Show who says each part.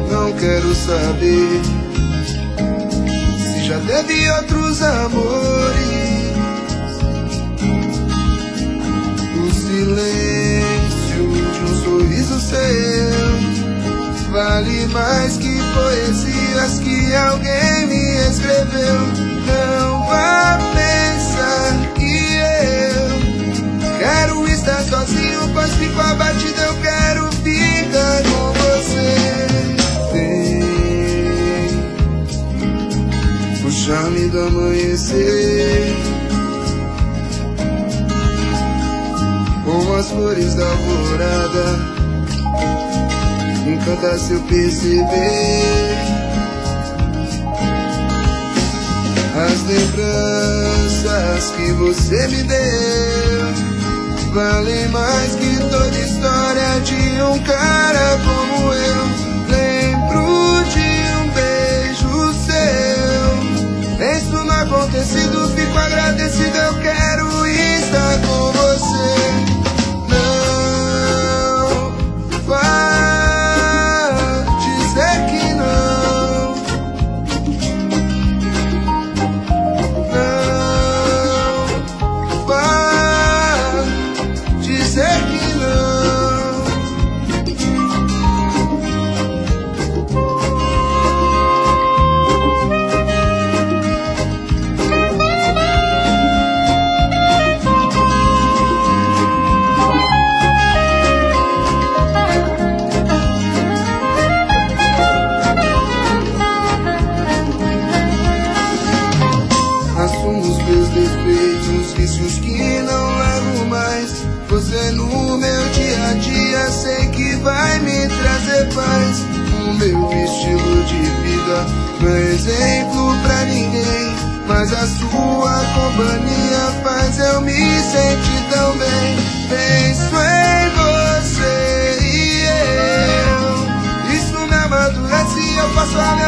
Speaker 1: não quero saber se já teve outros amores. O silêncio de um sorriso seu vale mais que poesias que alguém me escreveu. Não vá pensar que eu quero estar sozinho, pois fico abatido, eu quero ficar com você. Vem, o charme do amanhecer, como as flores da alvorada, encanta se eu perceber as lembranças que você me deu. Valem mais que toda história de um cara como eu. Lembro de um beijo seu, penso no acontecido, fico agradecido, eu quero estar com você. Não vá dizer que não, não vá dizer que não. Assumo os meus defeitos, vícios que não levo mais. Você no meu dia a dia sei que vai me trazer paz. O meu estilo de vida não é exemplo pra ninguém, mas a sua companhia faz eu me sentir tão bem. Penso em você e eu, isso me amadurece, eu passo a minha